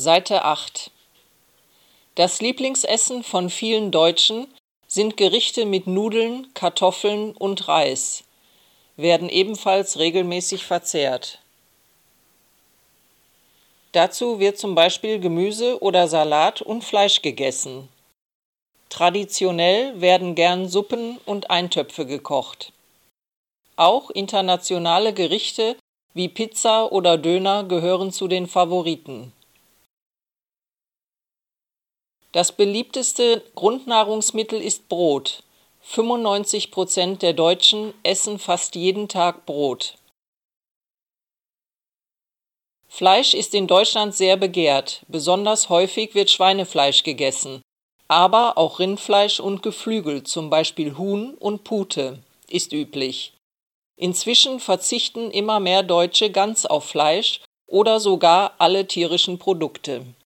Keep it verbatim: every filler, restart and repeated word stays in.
Seite acht. Das Lieblingsessen von vielen Deutschen sind Gerichte mit Nudeln, Kartoffeln und Reis, werden ebenfalls regelmäßig verzehrt. Dazu wird zum Beispiel Gemüse oder Salat und Fleisch gegessen. Traditionell werden gern Suppen und Eintöpfe gekocht. Auch internationale Gerichte wie Pizza oder Döner gehören zu den Favoriten. Das beliebteste Grundnahrungsmittel ist Brot. fünfundneunzig Prozent der Deutschen essen fast jeden Tag Brot. Fleisch ist in Deutschland sehr begehrt. Besonders häufig wird Schweinefleisch gegessen. Aber auch Rindfleisch und Geflügel, zum Beispiel Huhn und Pute, ist üblich. Inzwischen verzichten immer mehr Deutsche ganz auf Fleisch oder sogar alle tierischen Produkte.